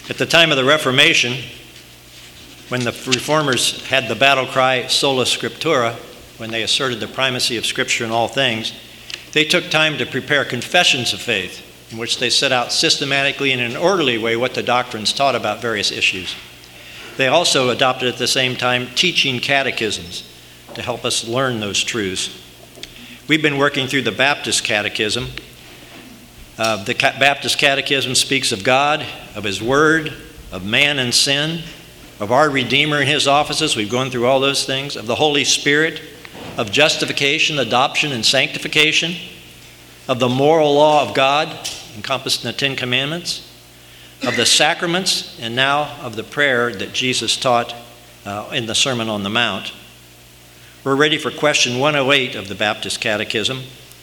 At the time of the Reformation, when the Reformers had the battle cry Sola Scriptura, when they asserted the primacy of Scripture in all things, they took time to prepare confessions of faith, in which they set out systematically and in an orderly way what the doctrines taught about various issues. They also adopted at the same time teaching catechisms to help us learn those truths. We've been working through the Baptist Catechism. The Baptist Catechism speaks of God, of His Word, of man and sin, of our Redeemer and His offices. We've gone through all those things. Of the Holy Spirit, of justification, adoption, and sanctification, of the moral law of God, encompassed in the Ten Commandments, of the sacraments, and now of the prayer that Jesus taught in the Sermon on the Mount. We're ready for question 108 of the Baptist Catechism,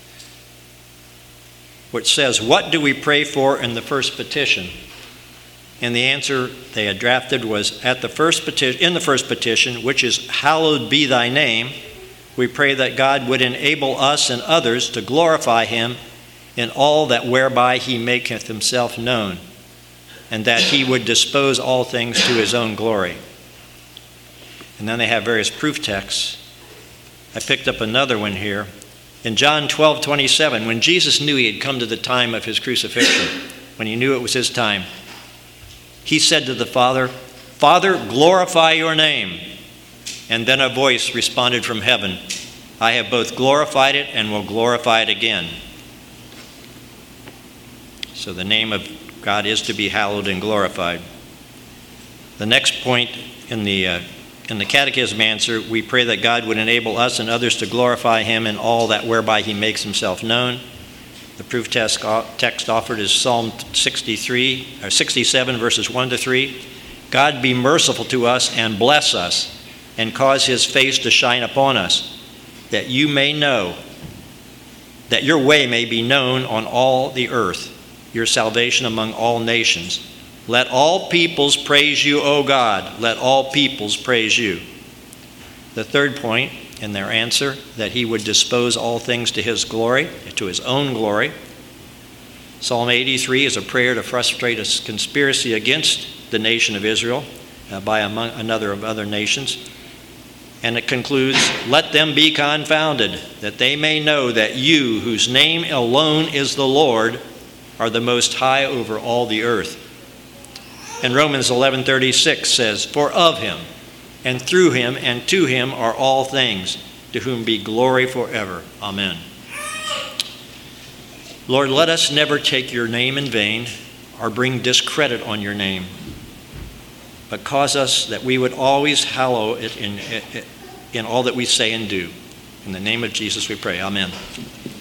which says, what do we pray for in the first petition? And the answer they had drafted was, in the first petition, which is, hallowed be thy name, we pray that God would enable us and others to glorify Him in all that whereby He maketh Himself known, and that He would dispose all things to His own glory. And then they have various proof texts. I picked up another one here. In John 12:27, when Jesus knew He had come to the time of His crucifixion, when He knew it was His time, He said to the Father, Father, glorify your name. And then a voice responded from heaven, I have both glorified it and will glorify it again. So the name of God is to be hallowed and glorified. The next point in the Catechism answer, we pray that God would enable us and others to glorify Him in all that whereby He makes Himself known. The proof text offered is Psalm 67, verses 1 to 3. God be merciful to us and bless us and cause His face to shine upon us, that you may know, that your way may be known on all the earth, your salvation among all nations. Let all peoples praise you, O God. Let all peoples praise you. The third point in their answer, that He would dispose all things to His glory, to His own glory. Psalm 83 is a prayer to frustrate a conspiracy against the nation of Israel by another of other nations. And it concludes, let them be confounded, that they may know that you, whose name alone is the Lord, are the most high over all the earth. And Romans 11:36 says, for of Him, and through Him, and to Him are all things, to whom be glory forever. Amen. Lord, let us never take your name in vain or bring discredit on your name, but cause us that we would always hallow it in all that we say and do. In the name of Jesus we pray. Amen.